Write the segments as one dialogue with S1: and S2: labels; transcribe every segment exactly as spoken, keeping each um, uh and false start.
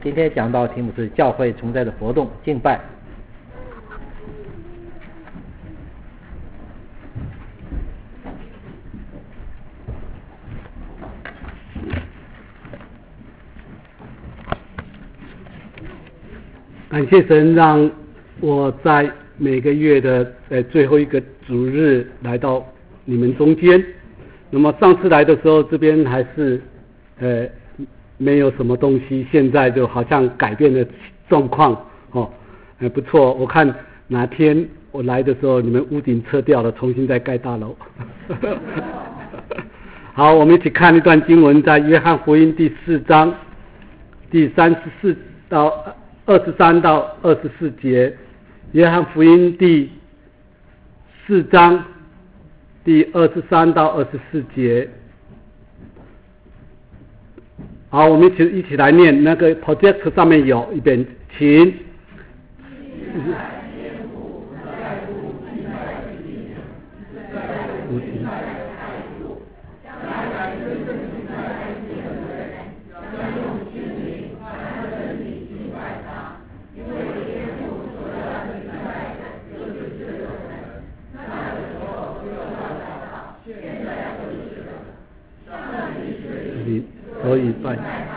S1: 今天讲到题目是教会存在的活动敬拜。
S2: 感谢神让我在每个月的呃最后一个主日来到你们中间。那么上次来的时候，这边还是呃没有什么东西，现在就好像改变了状况哦，还不错。我看哪天我来的时候，你们屋顶撤掉了，重新再盖大楼。好，我们一起看一段经文，在约翰福音第四章第三十四到二十三到二十四节。约翰福音第四章第二十三到二十四节。好，我们一起一起来念，那个 project 上面有一遍，请。所以拜。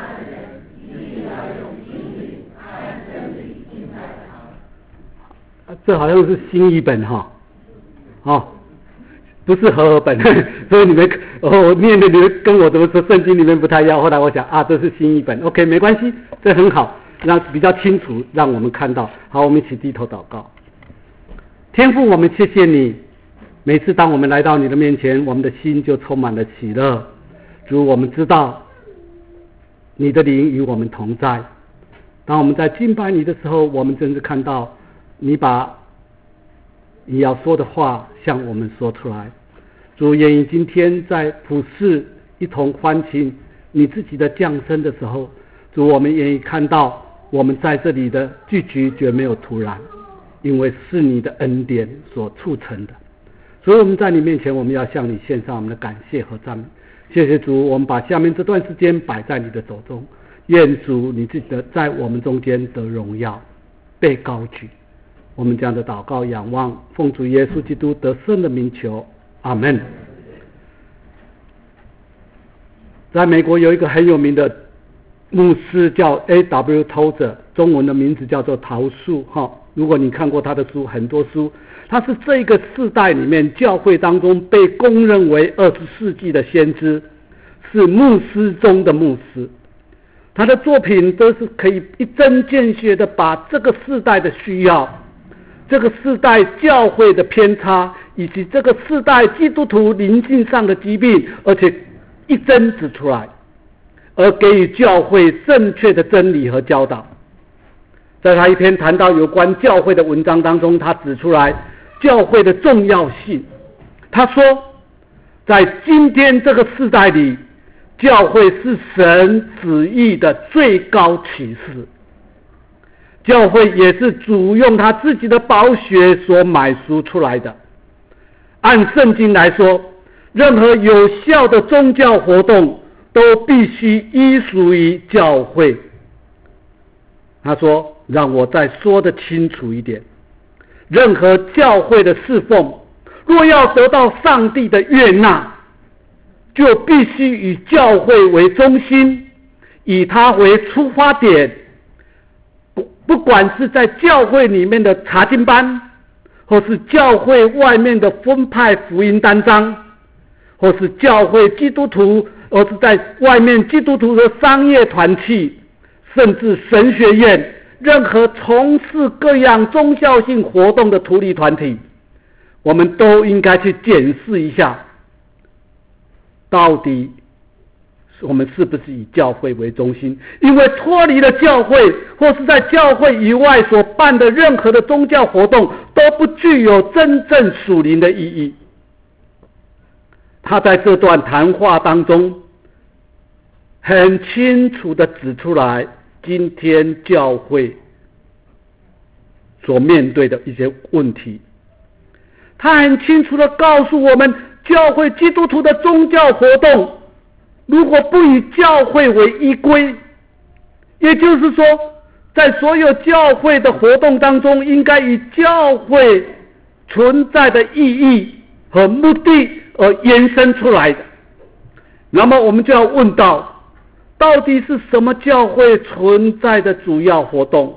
S2: 这好像是新译本哈，哦，不是和合本，所以你们哦念的你们跟我怎么说圣经里面不太一样。后来我想啊，这是新译本 ，OK 没关系，这很好，让比较清楚，让我们看到。好，我们一起低头祷告。天父，我们谢谢你，每次当我们来到你的面前，我们的心就充满了喜乐。主，我们知道你的灵与我们同在。当我们在敬拜你的时候，我们真是看到你把你要说的话向我们说出来。主，愿意今天在普世一同欢庆你自己的降生的时候，主，我们愿意看到我们在这里的聚集绝没有突然，因为是你的恩典所促成的。所以我们在你面前，我们要向你献上我们的感谢和赞美。谢谢主，我们把下面这段时间摆在你的手中，愿主你自己的在我们中间得荣耀，被高举。我们这样的祷告仰望，奉主耶稣基督得胜的名求，阿们。在美国有一个很有名的牧师叫 A W Tozer， 中文的名字叫做陶树哈。如果你看过他的书，很多书，他是这个世代里面教会当中被公认为二十世纪的先知，是牧师中的牧师。他的作品都是可以一针见血的把这个世代的需要，这个世代教会的偏差，以及这个世代基督徒灵性上的疾病，而且一针指出来，而给予教会正确的真理和教导。在他一篇谈到有关教会的文章当中，他指出来教会的重要性。他说，在今天这个世代里，教会是神旨意的最高启示，教会也是主用他自己的宝血所买赎出来的。按圣经来说，任何有效的宗教活动都必须依属于教会。他说，让我再说得清楚一点，任何教会的侍奉若要得到上帝的悦纳，就必须以教会为中心，以它为出发点。不不管是在教会里面的查经班，或是教会外面的分派福音单张，或是教会基督徒，或是在外面基督徒的商业团体，甚至神学院，任何从事各样宗教性活动的图利团体，我们都应该去检视一下，到底我们是不是以教会为中心？因为脱离了教会，或是在教会以外所办的任何的宗教活动，都不具有真正属灵的意义。他在这段谈话当中很清楚地指出来，今天教会所面对的一些问题。他很清楚地告诉我们，教会基督徒的宗教活动如果不以教会为依归， 也就是说，在所有教会的活动当中，应该以教会存在的意义和目的而延伸出来的。那么我们就要问到，到底是什么教会存在的主要活动？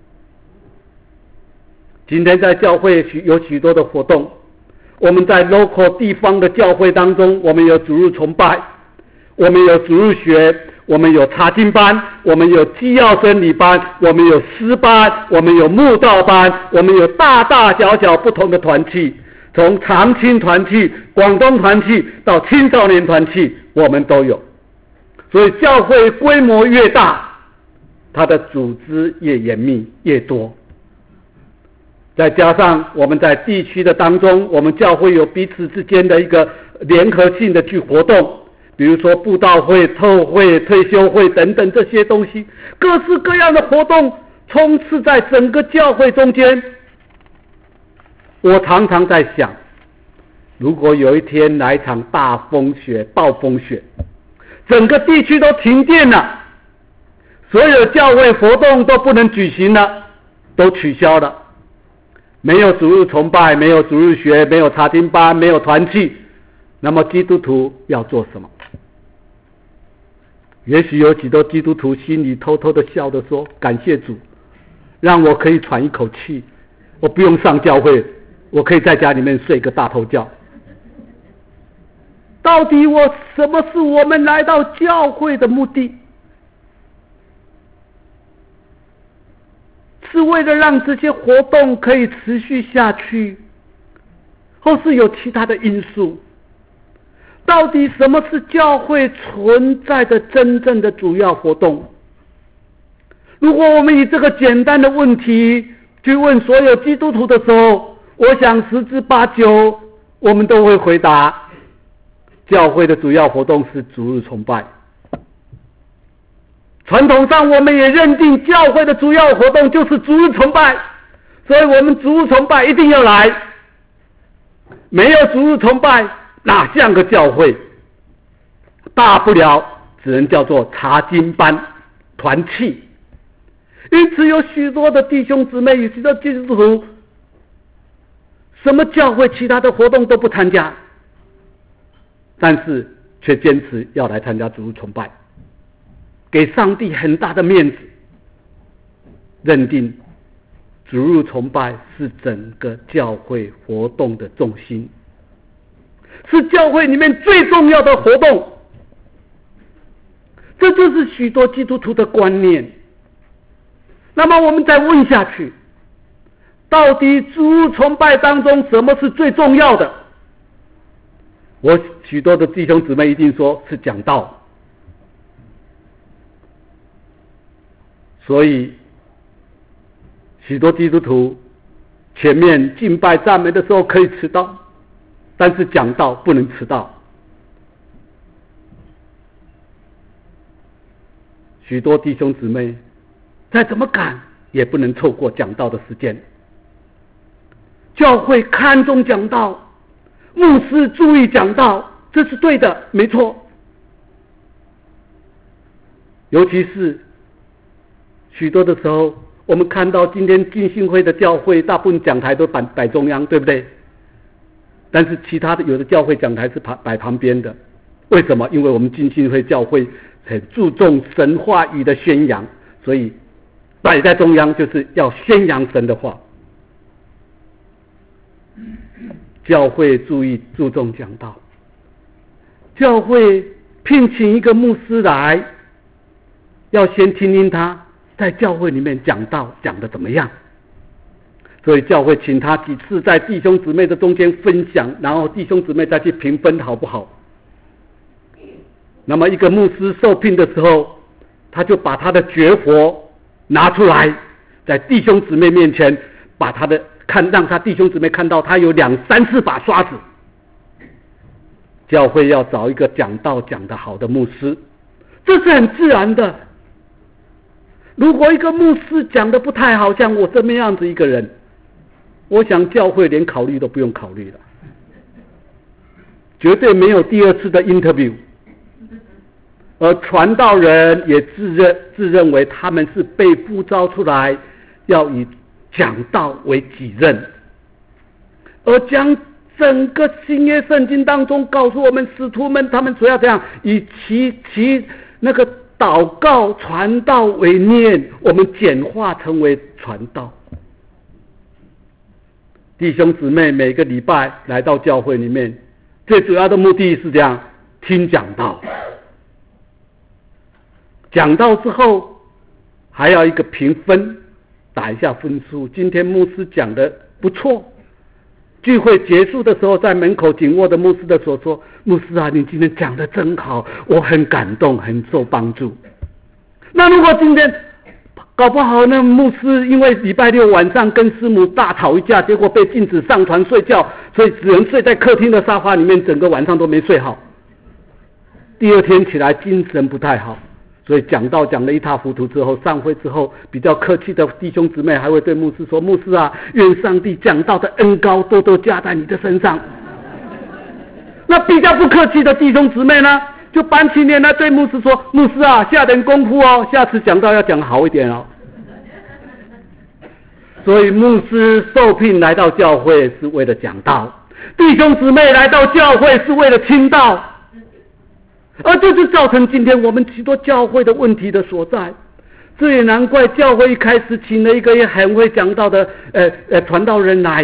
S2: 今天在教会有许多的活动，我们在 local 地方的教会当中，我们有主日崇拜，我们有主日学，我们有查经班，我们有基要真理班，我们有诗班，我们有慕道班，我们有大大小小不同的团契，从长青团契、广东团契到青少年团契，我们都有。所以教会规模越大，它的组织越严密越多。再加上我们在地区的当中，我们教会有彼此之间的一个联合性的去活动，比如说布道会、特会、退休会等等这些东西，各式各样的活动充斥在整个教会中间。我常常在想，如果有一天来一场大风雪、暴风雪，整个地区都停电了，所有教会活动都不能举行了，都取消了，没有主日崇拜，没有主日学，没有查经班，没有团契，那么基督徒要做什么？也许有许多基督徒心里偷偷的笑着说，感谢主，让我可以喘一口气，我不用上教会，我可以在家里面睡个大头觉。到底我什么是我们来到教会的目的？是为了让这些活动可以持续下去，或是有其他的因素？到底什么是教会存在的真正的主要活动？如果我们以这个简单的问题去问所有基督徒的时候，我想十之八九我们都会回答，教会的主要活动是主日崇拜。传统上我们也认定教会的主要活动就是主日崇拜，所以我们主日崇拜一定要来，没有主日崇拜哪像个教会？大不了只能叫做查经班、团契。因此有许多的弟兄姊妹，有许多基督徒，什么教会其他的活动都不参加，但是却坚持要来参加主日崇拜，给上帝很大的面子，认定主日崇拜是整个教会活动的重心，是教会里面最重要的活动。这就是许多基督徒的观念。那么我们再问下去，到底主日崇拜当中什么是最重要的？我许多的弟兄姊妹一定说是讲道。所以许多基督徒前面敬拜赞美的时候可以迟到，但是讲道不能迟到。许多弟兄姊妹再怎么赶也不能错过讲道的时间。教会看重讲道，牧师注意讲道，这是对的，没错。尤其是许多的时候，我们看到今天浸信会的教会大部分讲台都摆摆中央，对不对？但是其他的有的教会讲台是摆旁边的。为什么？因为我们浸信会教会很注重神话语的宣扬，所以摆在中央就是要宣扬神的话。教会注意注重讲道，教会聘请一个牧师来，要先听听他在教会里面讲道讲得怎么样，所以教会请他几次在弟兄姊妹的中间分享，然后弟兄姊妹再去评分好不好。那么一个牧师受聘的时候，他就把他的绝活拿出来，在弟兄姊妹面前把他的看，让他弟兄姊妹看到他有两三四把刷子。教会要找一个讲道讲得好的牧师，这是很自然的。如果一个牧师讲得不太好，像我这么样子一个人，我想教会连考虑都不用考虑了，绝对没有第二次的 interview。 而传道人也自认自认为他们是被呼召出来，要以讲道为己任，而将整个新约圣经当中告诉我们使徒们他们主要这样以其其那个祷告传道为念，我们简化成为传道。弟兄姊妹每个礼拜来到教会里面，最主要的目的是这样，听讲道，讲道之后还要一个评分，打一下分数。今天牧师讲的不错，聚会结束的时候，在门口紧握的牧师的手说：牧师啊，你今天讲的真好，我很感动，很受帮助。那如果今天搞不好那牧师因为礼拜六晚上跟师母大吵一架，结果被禁止上床睡觉，所以只能睡在客厅的沙发里面，整个晚上都没睡好，第二天起来精神不太好，所以讲道讲得一塌糊涂之后，上会之后比较客气的弟兄姊妹还会对牧师说：牧师啊，愿上帝讲道的恩膏多多加在你的身上。那比较不客气的弟兄姊妹呢，就板起脸来对牧师说：牧师啊，下点功夫哦，下次讲道要讲好一点哦。所以牧师受聘来到教会是为了讲道，弟兄姊妹来到教会是为了听道，而这就造成今天我们许多教会的问题的所在。这也难怪教会一开始请了一个也很会讲道的呃呃传道人来，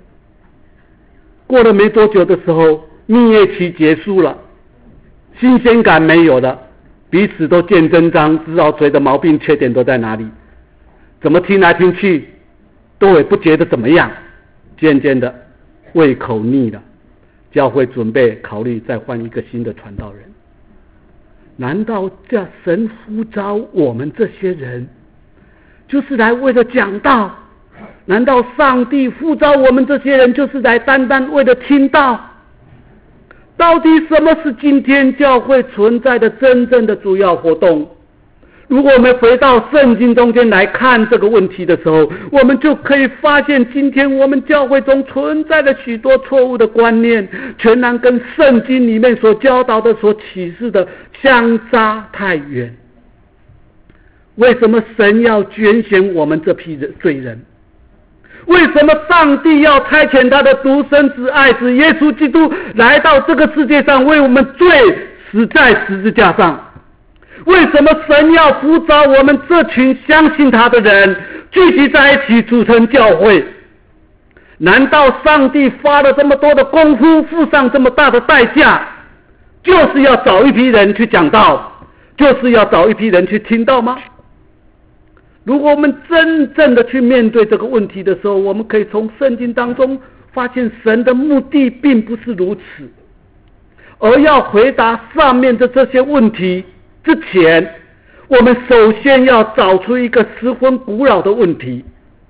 S2: 过了没多久的时候，蜜月期结束了，新鲜感没有了，彼此都见真章，知道谁的毛病缺点都在哪里，怎么听来听去都也不觉得怎么样，渐渐的胃口腻了，教会准备考虑再换一个新的传道人。难道这神呼召我们这些人就是来为了讲道？难道上帝呼召我们这些人就是来单单为了听道？到底什么是今天教会存在的真正的主要活动？如果我们回到圣经中间来看这个问题的时候，我们就可以发现今天我们教会中存在的许多错误的观念，全然跟圣经里面所教导的所启示的相差太远。为什么神要拣选我们这批人罪人？为什么上帝要差遣他的独生子爱子耶稣基督来到这个世界上，为我们罪死在十字架上？为什么神要呼召我们这群相信他的人聚集在一起组成教会？难道上帝花了这么多的功夫，付上这么大的代价，就是要找一批人去讲道，就是要找一批人去听道吗？如果我们真正的去面对这个问题的时候，我们可以从圣经当中发现神的目的并不是如此。而要回答上面的这些问题之前，我们首先要找出一个十分古老的问题，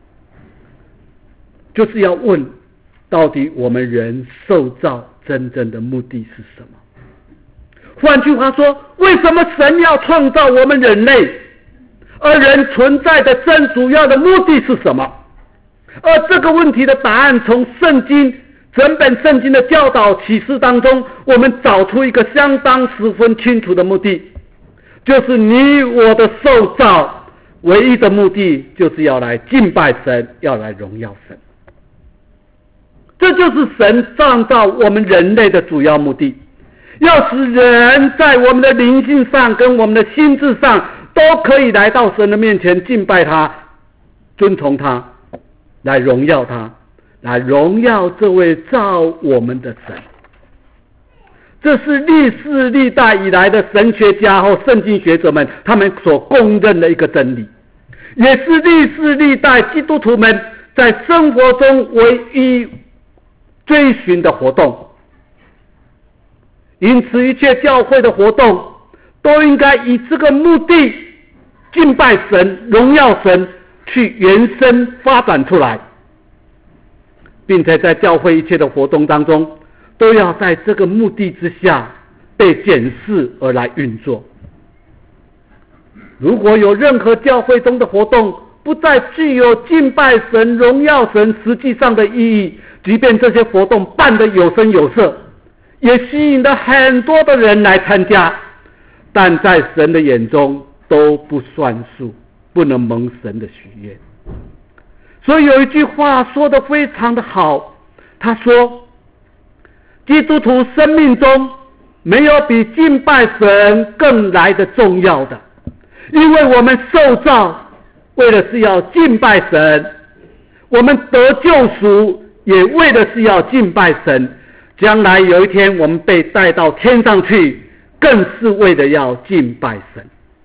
S2: 就是要问到底我们人受造真正的目的是什么？换句话说，为什么神要创造我们人类？而人存在的真主要的目的是什么？而这个问题的答案从圣经整本圣经的教导启示当中，我们找出一个相当十分清楚的目的，就是你我的受造唯一的目的就是要来敬拜神，要来荣耀神。这就是神创造我们人类的主要目的，要使人在我们的灵性上跟我们的心智上都可以来到神的面前敬拜他，尊崇他，来荣耀他，来荣耀这位造我们的神。这是历世历代以来的神学家或圣经学者们他们所公认的一个真理，也是历世历代基督徒们在生活中唯一追寻的活动。因此一切教会的活动都应该以这个目的，敬拜神，荣耀神，去延伸发展出来，并且在教会一切的活动当中都要在这个目的之下被检视而来运作。如果有任何教会中的活动不再具有敬拜神、荣耀神实际上的意义，即便这些活动办得有声有色，也吸引了很多的人来参加， 但在神的眼中都不算数，不能蒙神的喜悦。所以有一句话说得非常的好，他说基督徒生命中没有比敬拜神更来的重要的，因为我们受造为的是要敬拜神，我们得救赎也为的是要敬拜神，将来有一天我们被带到天上去，更是为了要敬拜神。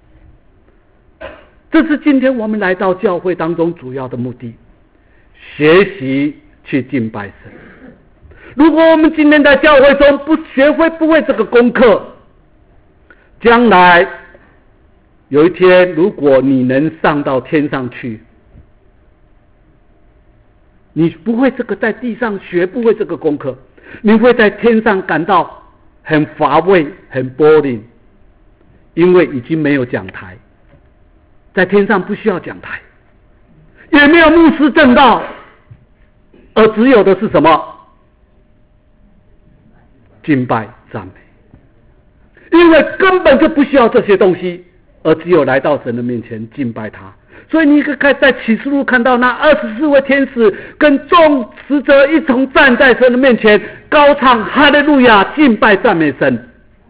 S2: 这是今天我们来到教会当中主要的目的，学习去敬拜神。如果我们今天在教会中不学会不会这个功课，将来有一天如果你能上到天上去，你不会这个在地上学不会这个功课，你会在天上感到很乏味很 boring， 因为已经没有讲台，在天上不需要讲台，也没有牧师证道，而只有的是什么？敬拜赞美。因为根本就不需要这些东西，而只有来到神的面前敬拜他。所以你可以在启示录看到那二十四位天使跟众使者一同站在神的面前，高唱哈利路亚，敬拜赞美神。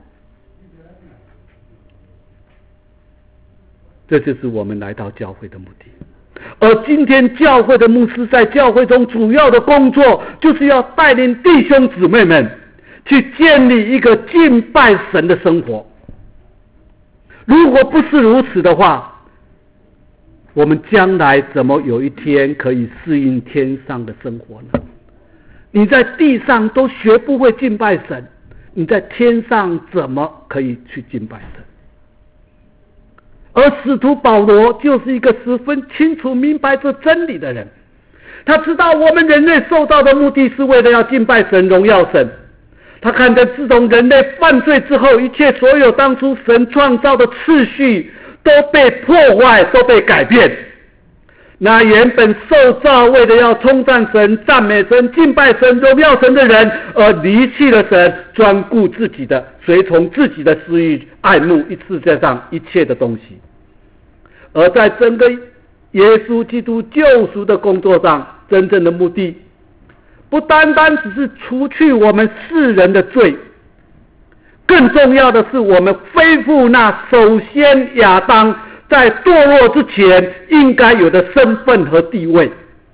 S2: 这就是我们来到教会的目的。而今天教会的牧师在教会中主要的工作，就是要带领弟兄姊妹们去建立一个敬拜神的生活。如果不是如此的话，我们将来怎么有一天可以适应天上的生活呢？你在地上都学不会敬拜神，你在天上怎么可以去敬拜神？而使徒保罗就是一个十分清楚明白这真理的人，他知道我们人类受到的目的是为了要敬拜神，荣耀神。他看见自从人类犯罪之后，一切所有当初神创造的次序都被破坏，都被改变。那原本受造为了要称赞神、赞美神、敬拜神、荣耀神的人，而离弃了神，专顾自己的，随从自己的私欲，爱慕一世界上一切的东西。而在整个耶稣基督救赎的工作上，真正的目的不单单只是除去我们世人的罪，更重要的是我们恢复那首先亚当在堕落之前应该有的身份和地位，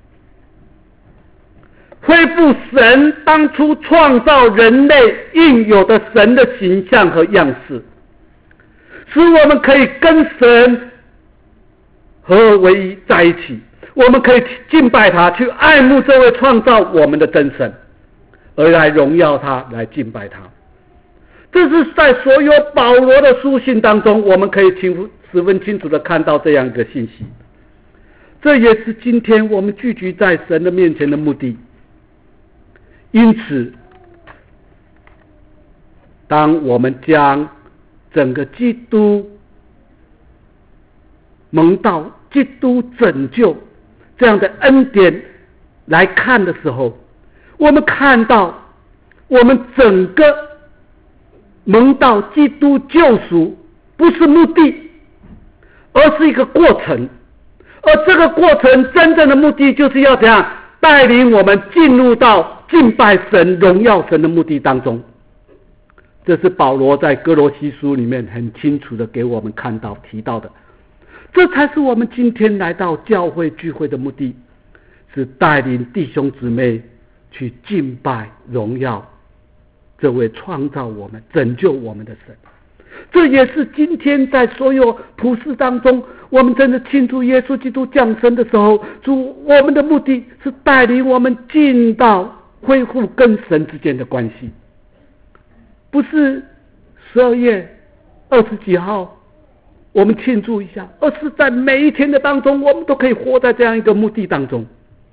S2: 恢复神当初创造人类应有的神的形象和样式，使我们可以跟神合而为一在一起，我们可以敬拜他，去爱慕这位创造我们的真神，而来荣耀他，来敬拜他。这是在所有保罗的书信当中，我们可以清十分清楚的看到这样一个信息。这也是今天我们聚集在神的面前的目的。因此，当我们将整个基督蒙道、基督拯救这样的恩典来看的时候，我们看到我们整个蒙道基督救赎不是目的，而是一个过程。而这个过程真正的目的就是要怎样带领我们进入到敬拜神、荣耀神的目的当中。这是保罗在哥罗西书里面很清楚的给我们看到提到的。这才是我们今天来到教会聚会的目的，是带领弟兄姊妹去敬拜荣耀这位创造我们、拯救我们的神。这也是今天在所有普世当中，我们真的庆祝耶稣基督降生的时候，主我们的目的是带领我们进到恢复跟神之间的关系。不是十二月二十几号我们庆祝一下，而是在每一天的当中，我们都可以活在这样一个目的当中。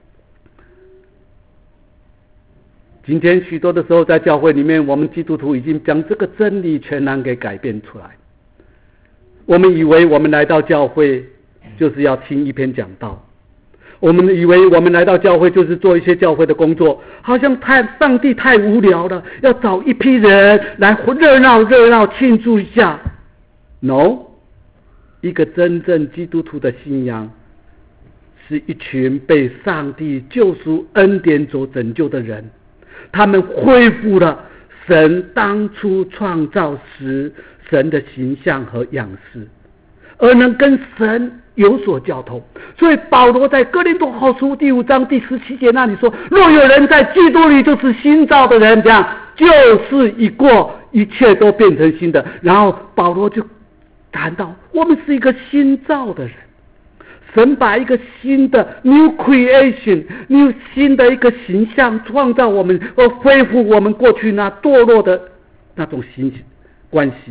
S2: 今天许多的时候在教会里面，我们基督徒已经将这个真理全然给改变出来。我们以为我们来到教会就是要听一篇讲道，我们以为我们来到教会就是做一些教会的工作，好像太上帝太无聊了，要找一批人来热闹热闹庆祝一下。 No， 一个真正基督徒的信仰是一群被上帝救赎恩典所拯救的人，他们恢复了神当初创造时神的形象和样式，而能跟神有所交通。所以保罗在哥林多后书第五章第十七节那里说，若有人在基督里，就是新造的人，这样旧事已过，一切都变成新的。然后保罗就谈到我们是一个新造的人，神把一个新的 new creation new 新的一个形象创造我们，而恢复我们过去那堕落的那种形关系。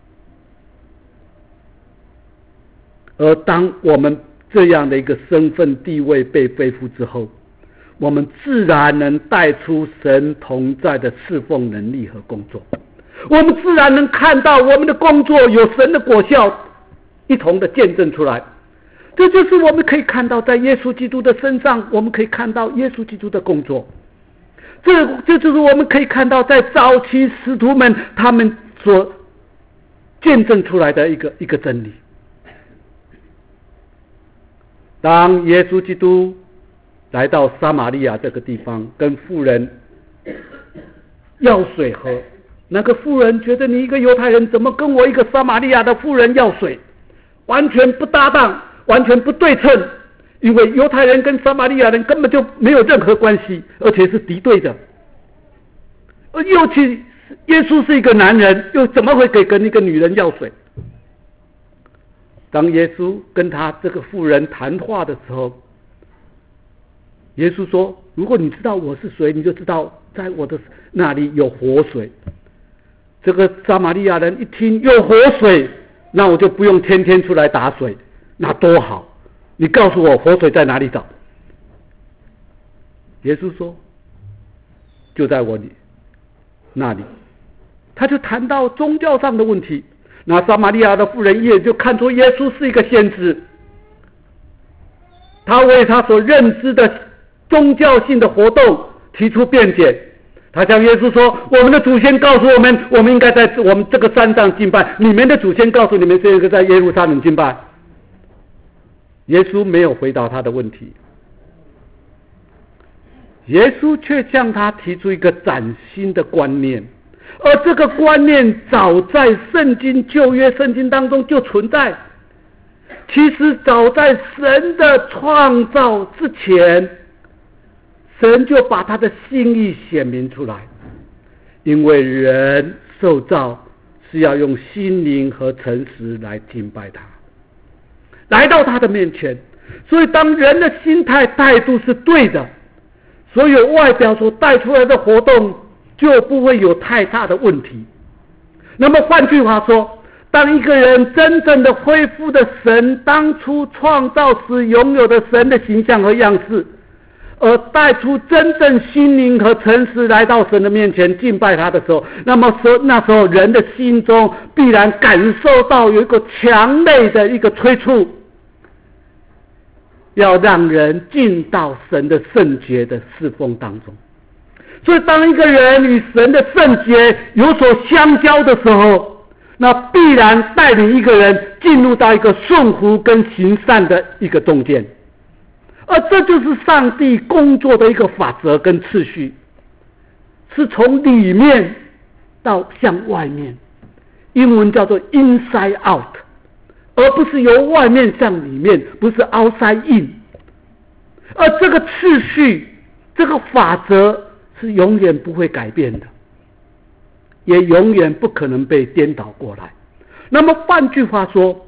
S2: 而当我们这样的一个身份地位被恢复之后，我们自然能带出神同在的侍奉能力和工作，我们自然能看到我们的工作有神的果效一同的见证出来。这就是我们可以看到在耶稣基督的身上，我们可以看到耶稣基督的工作。这这就是我们可以看到在早期使徒们他们所见证出来的一个一个真理。当耶稣基督来到撒玛利亚这个地方，跟妇人要水喝，那个妇人觉得你一个犹太人怎么跟我一个撒玛利亚的妇人要水，完全不搭档，完全不对称，因为犹太人跟撒玛利亚人根本就没有任何关系，而且是敌对的。而尤其耶稣是一个男人，又怎么会给跟一个女人要水？当耶稣跟他这个妇人谈话的时候，耶稣说，如果你知道我是谁，你就知道在我的那里有活水。这个撒玛利亚人一听有活水，那我就不用天天出来打水，那多好，你告诉我活水在哪里找。耶稣说就在我那里。他就谈到宗教上的问题，那撒玛利亚的妇人也就看出耶稣是一个先知，他为他所认知的宗教性的活动提出辩解。他向耶稣说，我们的祖先告诉我们，我们应该在我们这个山上敬拜，你们的祖先告诉你们是应该在耶路撒冷敬拜。耶稣没有回答他的问题，耶稣却向他提出一个崭新的观念，而这个观念早在圣经旧约圣经当中就存在。其实早在神的创造之前，神就把他的心意显明出来，因为人受造是要用心灵和诚实来敬拜他，来到他的面前。所以当人的心态态度是对的，所有外表所带出来的活动就不会有太大的问题。那么换句话说，当一个人真正的恢复了神当初创造时拥有的神的形象和样式，而带出真正心灵和诚实来到神的面前敬拜他的时候，那么说那时候人的心中必然感受到有一个强烈的一个催促，要让人进到神的圣洁的侍奉当中。所以当一个人与神的圣洁有所相交的时候，那必然带领一个人进入到一个顺服跟行善的一个中间。而这就是上帝工作的一个法则跟次序，是从里面到向外面，英文叫做 inside out， 而不是由外面向里面，不是 outside in。 而这个次序，这个法则是永远不会改变的，也永远不可能被颠倒过来。那么换句话说，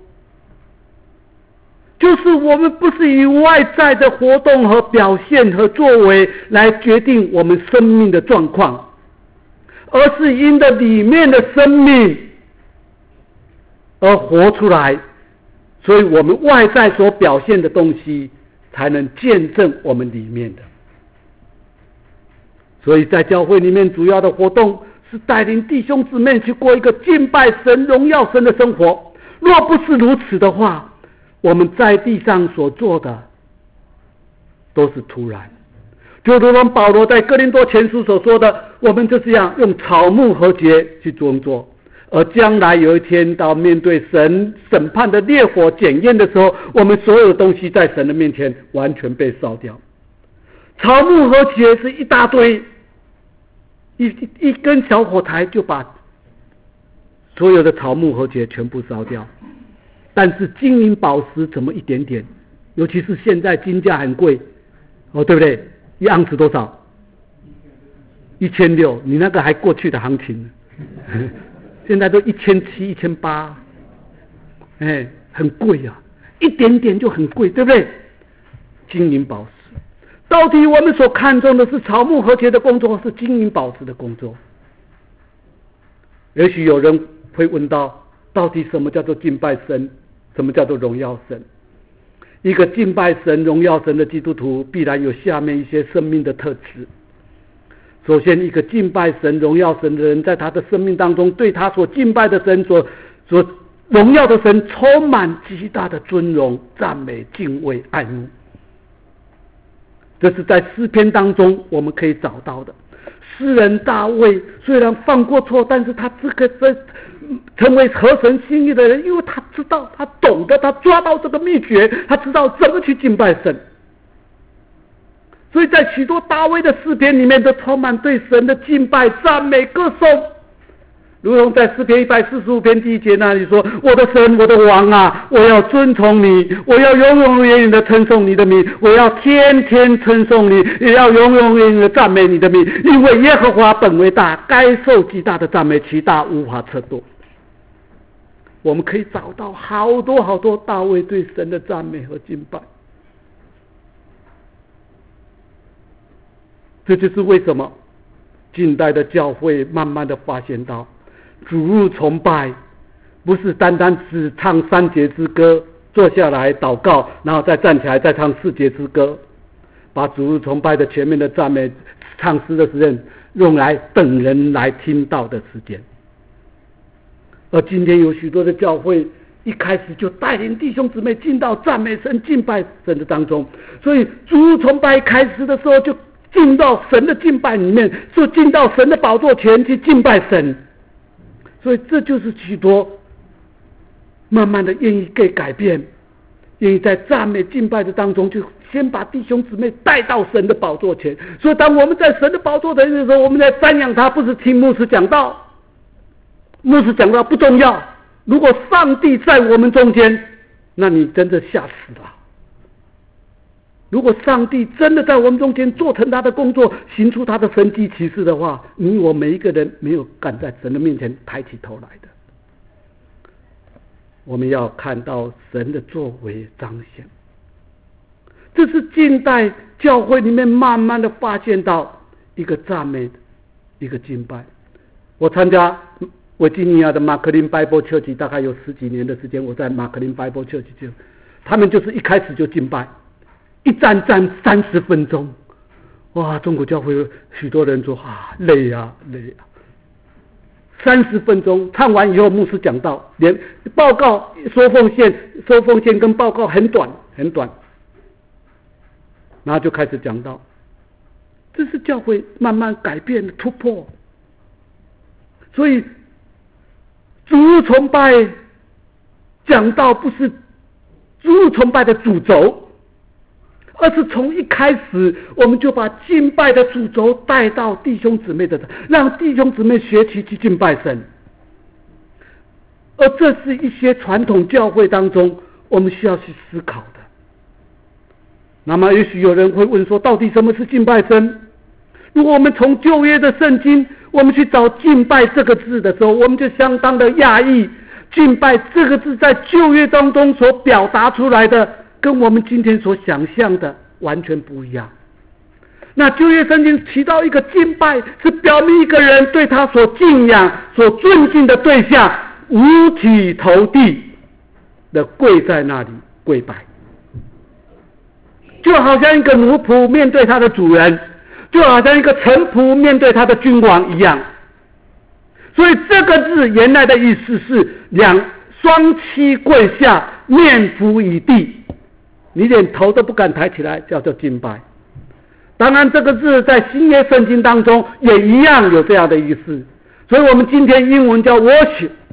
S2: 就是我们不是以外在的活动和表现和作为来决定我们生命的状况，而是因着里面的生命而活出来，所以我们外在所表现的东西才能见证我们里面的。所以在教会里面主要的活动是带领弟兄姊妹去过一个敬拜神荣耀神的生活。若不是如此的话，我们在地上所做的都是突然，就如同保罗在哥林多前书所说的，我们就这样用草木和节去工作， 而将来有一天到面对神审判的烈火检验的时候，我们所有的东西在神的面前完全被烧掉。草木和秸是一大堆，一一一根小火柴就把所有的草木和秸全部烧掉。但是金银宝石怎么一点点？尤其是现在金价很贵，哦，对不对？一盎司多少？一千六，你那个还过去的行情，现在都一千七、一千八，哎，很贵啊，一点点就很贵，对不对？金银宝石，到底我们所看重的是草木和秸的工作，是金银宝石的工作？也许有人会问到，到底什么叫做敬拜神？什么叫做荣耀神？一个敬拜神、荣耀神的基督徒，必然有下面一些生命的特质。首先，一个敬拜神、荣耀神的人，在他的生命当中，对他所敬拜的神、所所荣耀的神，充满极大的尊荣、赞美、敬畏、爱慕。这是在诗篇当中我们可以找到的。诗人大卫虽然犯过错，但是他这个这成为合神心意的人，因为他知道，他懂得，他抓到这个秘诀，他知道怎么去敬拜神。所以在许多大卫的诗篇里面，都充满对神的敬拜、赞美、歌颂。如同在诗篇一百四十五篇第一节那里说：“我的神，我的王啊，我要遵从你，我要永永远远的称颂你的名，我要天天称颂你，也要永永远远的赞美你的名，因为耶和华本为大，该受极大的赞美，其大无法测度。”我们可以找到好多好多大卫对神的赞美和敬拜。这就是为什么近代的教会慢慢的发现到，主日崇拜不是单单只唱三节之歌，坐下来祷告，然后再站起来再唱四节之歌，把主日崇拜的前面的赞美唱诗的时间用来等人来听到的时间。而今天有许多的教会一开始就带领弟兄姊妹进到赞美神、敬拜神的当中，所以主日崇拜开始的时候就进到神的敬拜里面，就进到神的宝座前去敬拜神。所以这就是许多慢慢的愿意给改变，愿意在赞美敬拜的当中，就先把弟兄姊妹带到神的宝座前。所以当我们在神的宝座前的时候，我们在瞻仰他，不是听牧师讲道，牧师讲道不重要，如果上帝在我们中间，那你真的吓死了。如果上帝真的在我们中间做成他的工作，行出他的神迹奇事的话，你我每一个人没有敢在神的面前抬起头来的。我们要看到神的作为彰显，这是近代教会里面慢慢的发现到一个赞美，一个敬拜。我参加维吉尼亚的马克林 Bible Church 大概有十几年的时间，我在马克林 Bible Church 就，他们就是一开始就敬拜，一站站三十分钟，哇！中国教会有许多人说啊，累啊累啊，三十分钟唱完以后，牧师讲道，连报告收奉献、收奉献跟报告很短很短，然后就开始讲道。这是教会慢慢改变的突破。所以主日崇拜讲道不是主日崇拜的主轴，而是从一开始我们就把敬拜的主轴带到弟兄姊妹的，让弟兄姊妹学习去敬拜神。而这是一些传统教会当中我们需要去思考的。那么也许有人会问说，到底什么是敬拜神？如果我们从旧约的圣经我们去找敬拜这个字的时候，我们就相当的讶异，敬拜这个字在旧约当中所表达出来的跟我们今天所想象的完全不一样。那旧约圣经提到一个敬拜，是表明一个人对他所敬仰、所尊敬的对象五体投地的跪在那里跪拜，就好像一个奴仆面对他的主人，就好像一个臣仆面对他的君王一样。所以这个字原来的意思是两双膝跪下，面伏于地，你连头都不敢抬起来，叫做敬拜。当然这个字在新约圣经当中也一样有这样的意思，所以我们今天英文叫 worship，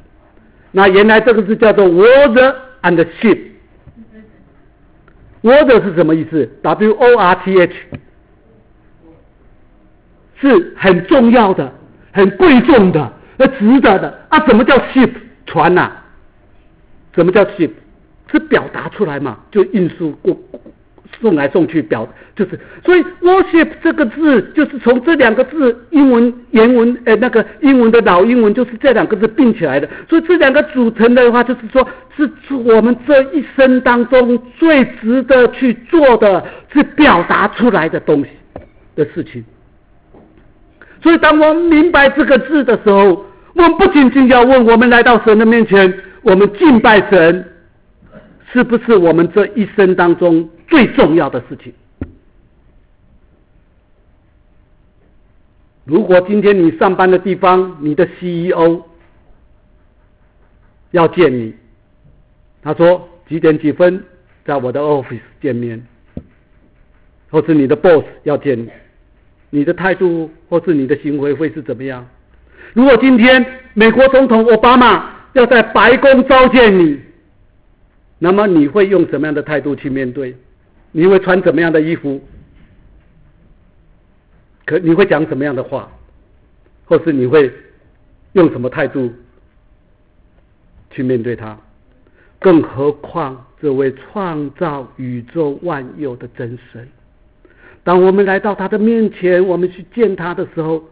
S2: 那原来这个字叫做 water and sheep。water 是什么意思 ？W O R T H 是很重要的、很贵重的、很值得的啊！什么叫 ship 船呐、啊？什么叫 ship？ 是表达出来嘛？就运输过送来送去表，就是所以 worship 这个字就是从这两个字英文原文呃那个英文的老英文就是这两个字并起来的，所以这两个组成的话，就是说是我们这一生当中最值得去做的，是表达出来的东西的事情。所以当我们明白这个字的时候，我们不仅仅要问，我们来到神的面前，我们敬拜神，是不是我们这一生当中最重要的事情？如果今天你上班的地方，你的 C E O 要见你，他说几点几分在我的 office 见面，或是你的 boss 要见你，你的态度或是你的行为会是怎么样？如果今天美国总统奥巴马要在白宫召见你，那么你会用什么样的态度去面对？你会穿怎么样的衣服？可你会讲什么样的话？或是你会用什么态度去面对他？更何况这位创造宇宙万有的真神，当我们来到他的面前，我们去见他的时候，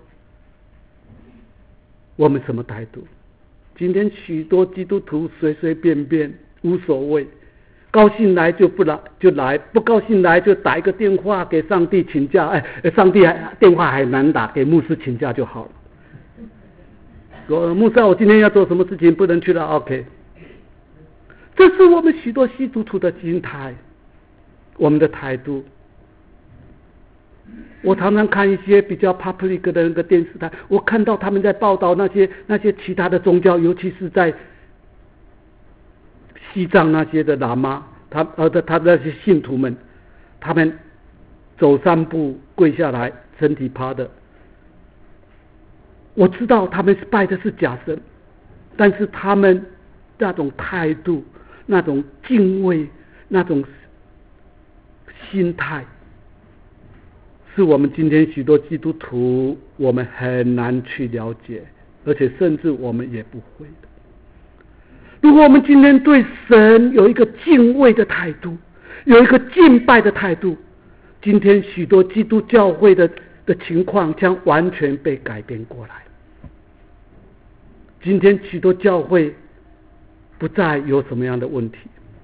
S2: 我们什么态度？今天许多基督徒随随便便无所谓，高兴来就不来就来，不高兴来就打一个电话给上帝请假，哎，上帝还电话还难打，给牧师请假就好了。说牧师，我今天要做什么事情不能去了 ，OK。这是我们许多基督徒的心态，我们的态度。我常常看一些比较 public 的那个电视台，我看到他们在报道那些那些其他的宗教，尤其是在西藏那些的喇嘛，他呃的他那些信徒们，他们走三步跪下来，身体趴的。我知道他们拜的是假神，但是他们那种态度、那种敬畏、那种心态，是我们今天许多基督徒我们很难去了解，而且甚至我们也不会的。如果我们今天对神有一个敬畏的态度，有一个敬拜的态度，今天许多基督教会的的情况将完全被改变过来。今天许多教会不再有什么样的问题，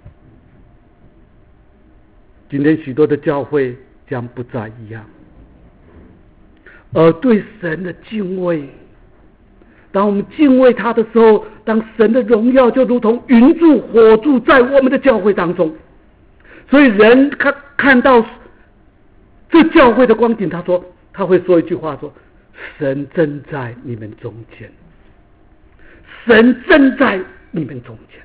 S2: 今天许多的教会将不再一样，而对神的敬畏，当我们敬畏他的时候，当神的荣耀就如同云柱火柱在我们的教会当中，所以人看看到这教会的光景，他说他会说一句话，说神正在你们中间，神正在你们中间，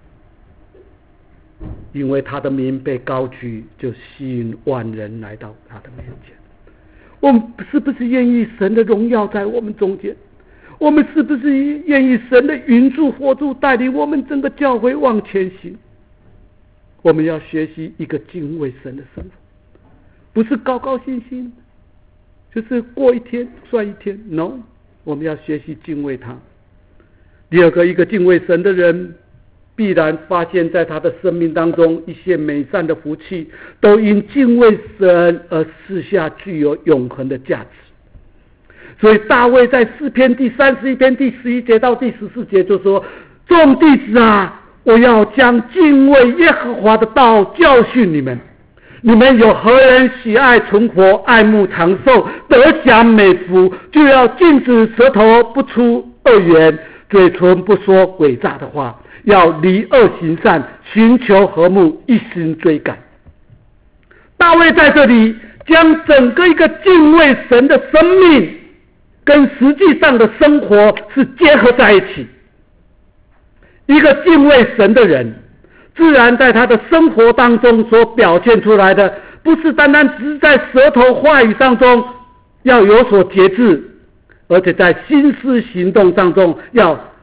S2: 因为他的名被高举，就吸引万人来到他的面前。我们是不是愿意神的荣耀在我们中间？我们是不是愿意神的云柱火柱带领我们整个教会往前行？我们要学习一个敬畏神的生活，不是高高兴兴，就是过一天算一天。No， 我们要学习敬畏他。第二个，一个敬畏神的人，必然发现在他的生命当中一些美善的福气，都因敬畏神而赐下具有永恒的价值。所以大卫在诗篇第三十一篇第十一节到第十四节就说：众弟子啊，我要将敬畏耶和华的道教训你们。你们有何人喜爱存活，爱慕长寿，得享美福，就要禁止舌头不出恶言，嘴唇不说诡诈的话，要离恶行善，寻求和睦，一心追赶。大卫在这里将整个一个敬畏神的生命跟实际上的生活是结合在一起。一个敬畏神的人，自然在他的生活当中所表现出来的，不是单单只是在舌头话语当中要有所节制，而且在心思行动当中要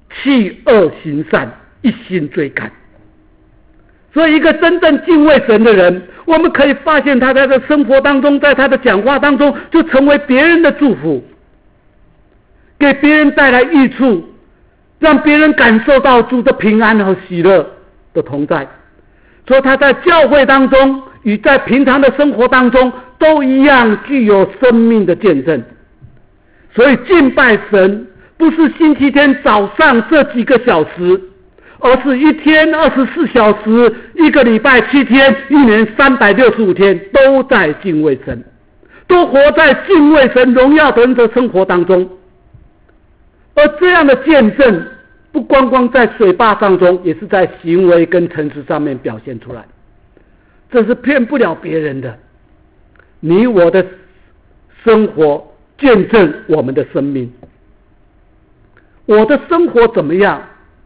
S2: 弃恶行善，一心追赶。所以一个真正敬畏神的人，我们可以发现他在他的生活当中，在他的讲话当中，就成为别人的祝福，给别人带来益处，让别人感受到主的平安和喜乐的同在。所以他在教会当中与在平常的生活当中都一样具有生命的见证。所以敬拜神不是星期天早上这几个小时，而是一天二十四小时，一个礼拜七天，一年三百六十五天都在敬畏神，都活在敬畏神荣耀神的生活当中。而这样的见证不光光在嘴巴当中，也是在行为跟诚实上面表现出来，这是骗不了别人的。你我的生活见证我们的生命，我的生活怎么样，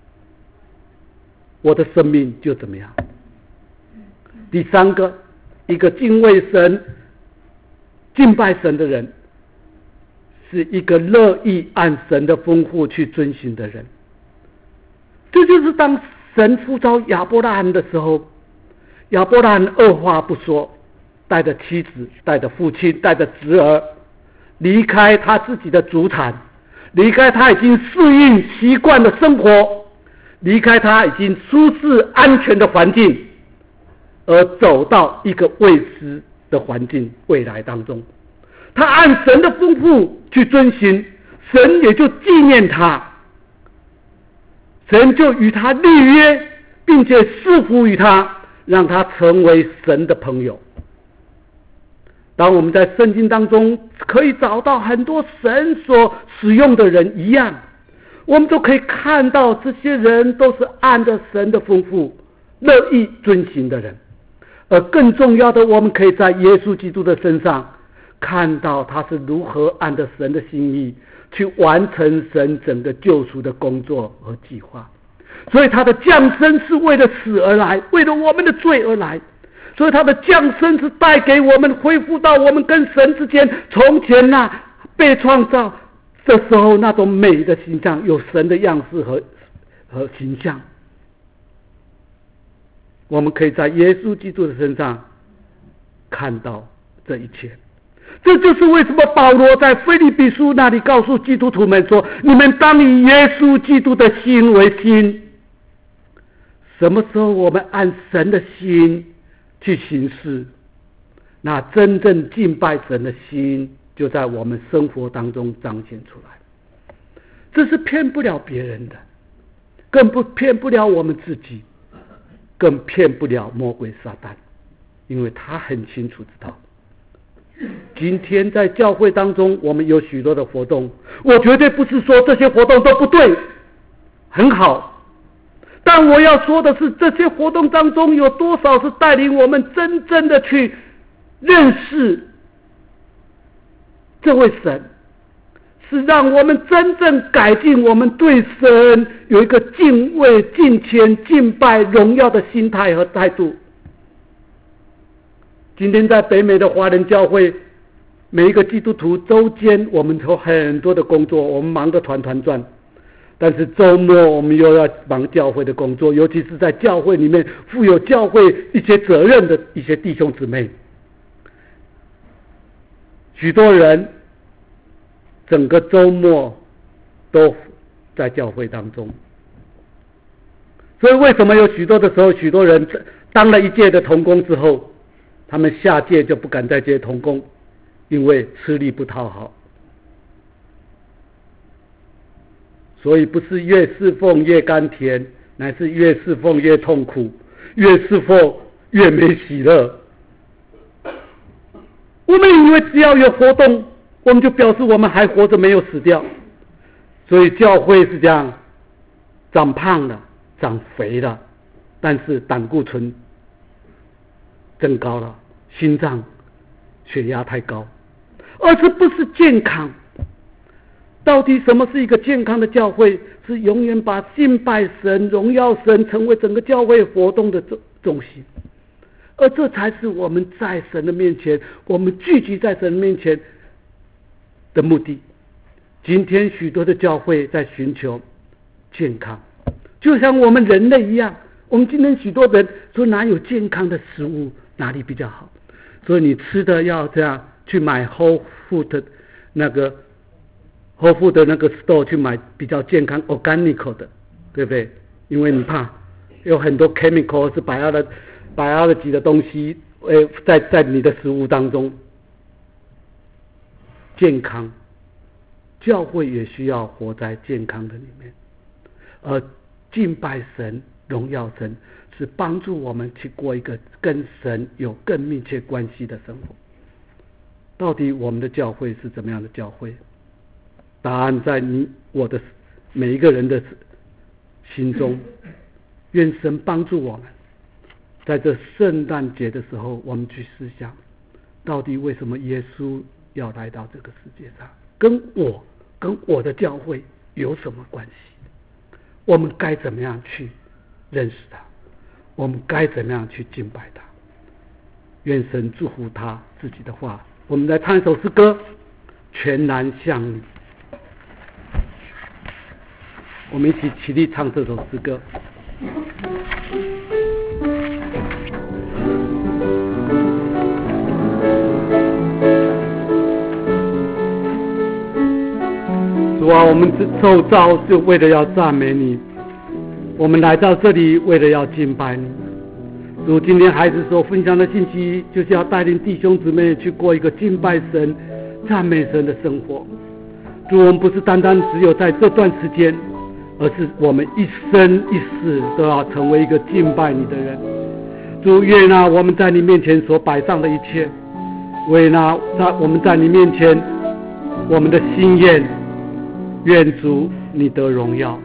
S2: 我的生命就怎么样。第三个，一个敬畏神敬拜神的人，是一个乐意按神的吩咐去遵行的人。这就是当神呼召亚伯拉罕的时候，亚伯拉罕二话不说，带着妻子，带着父亲，带着侄儿，离开他自己的祖产，离开他已经适应习惯的生活，离开他已经舒适安全的环境，而走到一个未知的环境未来当中。他按神的吩咐去遵行，神也就纪念他，神就与他立约，并且赐福于他，让他成为神的朋友。当我们在圣经当中可以找到很多神所使用的人一样，我们都可以看到这些人都是按着神的吩咐乐意遵行的人。而更重要的，我们可以在耶稣基督的身上看到他是如何按着神的心意去完成神整个救赎的工作和计划。所以他的降生是为了死而来，为了我们的罪而来。所以他的降生是带给我们恢复到我们跟神之间从前那被创造这时候那种美的形象，有神的样式和和形象。我们可以在耶稣基督的身上看到这一切。这就是为什么保罗在腓立比书那里告诉基督徒们说，你们当以耶稣基督的心为心。什么时候我们按神的心去行事，那真正敬拜神的心就在我们生活当中彰显出来。这是骗不了别人的，更不骗不了我们自己，更骗不了魔鬼撒旦，因为他很清楚知道，今天在教会当中我们有许多的活动，我绝对不是说这些活动都不对，很好，但我要说的是，这些活动当中有多少是带领我们真正的去认识这位神，是让我们真正改进我们对神有一个敬畏、敬虔、敬拜、荣耀的心态和态度。今天在北美的华人教会，每一个基督徒周间我们有很多的工作，我们忙得团团转，但是周末我们又要忙教会的工作，尤其是在教会里面负有教会一些责任的一些弟兄姊妹，许多人整个周末都在教会当中。所以为什么有许多的时候，许多人当了一届的同工之后，他们下届就不敢再接同工，因为吃力不讨好。所以不是越侍奉越甘甜，乃是越侍奉越痛苦，越侍奉越没喜乐。我们以为只要有活动，我们就表示我们还活着，没有死掉。所以教会是这样，长胖了，长肥了，但是胆固醇增高了，心脏血压太高，而这不是健康。到底什么是一个健康的教会？是永远把敬拜神、荣耀神成为整个教会活动的中心，而这才是我们在神的面前，我们聚集在神面前的目的。今天许多的教会在寻求健康，就像我们人类一样。我们今天许多人说哪有健康的食物，哪里比较好？所以你吃的要这样去买 Whole Food 那个 Whole Food 的那个 store 去买比较健康 organic 的，对不对？因为你怕有很多 chemical 是百二的百二的几的东西，呃，在在你的食物当中。健康，教会也需要活在健康的里面，而敬拜神、荣耀神，是帮助我们去过一个跟神有更密切关系的生活。到底我们的教会是怎么样的教会？答案在你我的每一个人的心中。愿神帮助我们，在这圣诞节的时候，我们去思想，到底为什么耶稣要来到这个世界上，跟我跟我的教会有什么关系？我们该怎么样去认识他？我们该怎么样去敬拜他？愿神祝福他自己的话。我们来唱一首诗歌，全然向你。我们一起起立唱这首诗歌。主啊，我们受造就为了要赞美你，我们来到这里为了要敬拜你。主，今天孩子所分享的信息，就是要带领弟兄姊妹去过一个敬拜神、赞美神的生活。主，我们不是单单只有在这段时间，而是我们一生一世都要成为一个敬拜你的人。主，愿那我们在你面前所摆上的一切，为那在我们在你面前我们的心愿，愿主你得荣耀。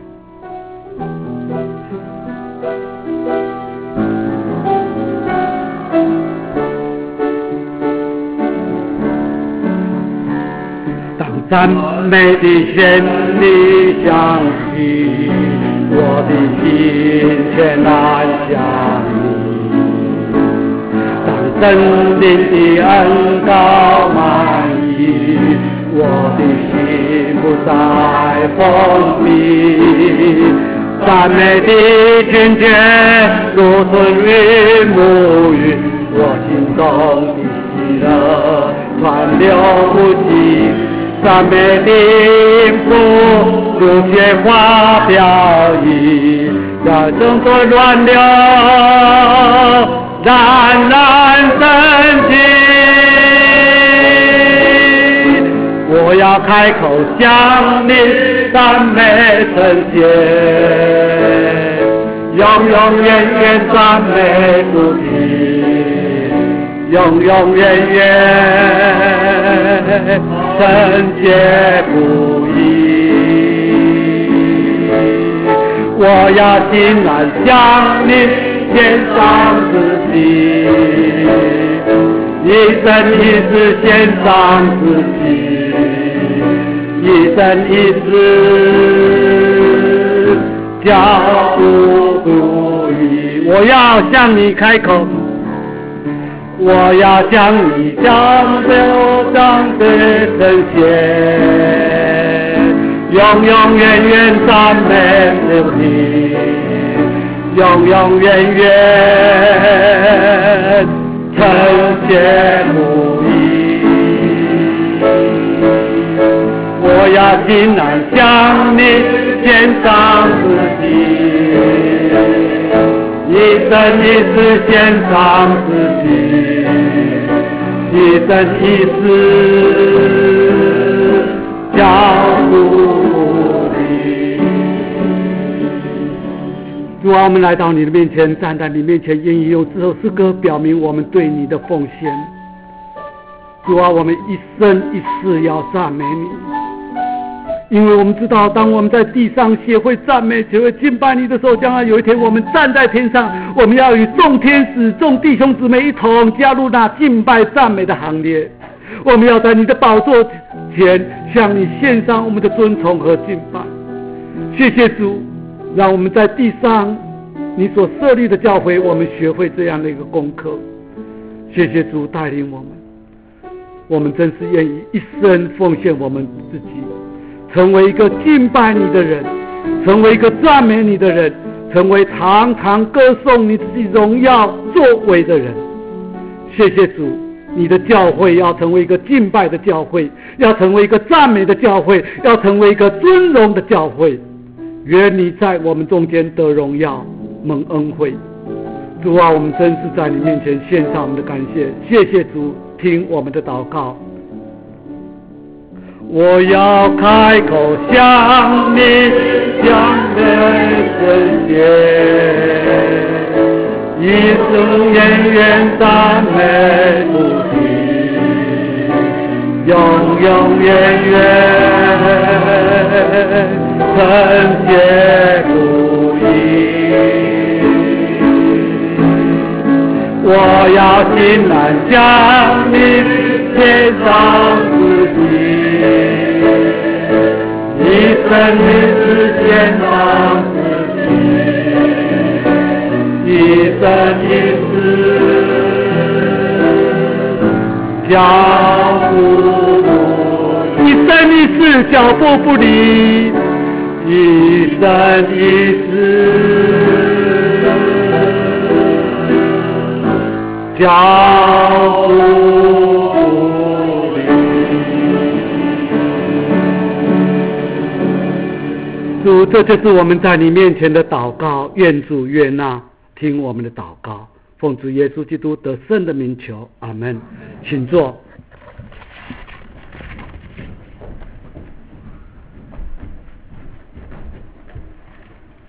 S2: 当赞美的旋律响起，我的心全然向你。当圣灵的恩膏满溢，我的心不再封闭，赞美的泉泉如春雨沐浴，我心中的喜乐川流不息，赞美的音符如雪花飘逸，在众多乱流冉冉升起。我要开口向你赞美圣洁，永永远远赞美主题，永永远远圣洁不移。我要欣然向你献上自己，一生一世献上自己，一生一世交付不移。我要向你开口，我要向你将流长的圣洁，永永远远赞美主你，永永远远圣洁不移。我要欣然向你献上自己，一生一世献上自己，一生一世交付你。主啊，我们来到你的面前，站在你面前，愿意用这首诗歌表明我们对你的奉献。主啊，我们一生一世要赞美你，因为我们知道，当我们在地上学会赞美、学会敬拜你的时候，将来有一天我们站在天上，我们要与众天使、众弟兄姊妹一同加入那敬拜赞美的行列。我们要在你的宝座前向你献上我们的尊崇和敬拜。谢谢主，让我们在地上你所设立的教会，我们学会这样的一个功课。谢谢主带领我们，我们真是愿意一生奉献我们自己，成为一个敬拜你的人， 成为一个赞美你的人，成为常常歌颂你自己荣耀作为的人。谢谢主，你的教会要成为一个敬拜的教会，要成为一个赞美的教会，要成为一个尊荣的教会。愿你在我们中间得荣耀蒙恩惠。主啊，我们真是在你面前献上我们的感谢。谢谢主，听我们的祷告。我要开口向你向人圣洁，一生远远赞美不停，永永远远圣洁不移。我要心然向你献上自己，一生一世献上自己，一生一世脚步不离，一生一世脚步不离，一生一世脚步不离。主，这就是我们在你面前的祷告，愿主悦纳，听我们的祷告，奉主耶稣基督得胜的名求，阿们。请坐。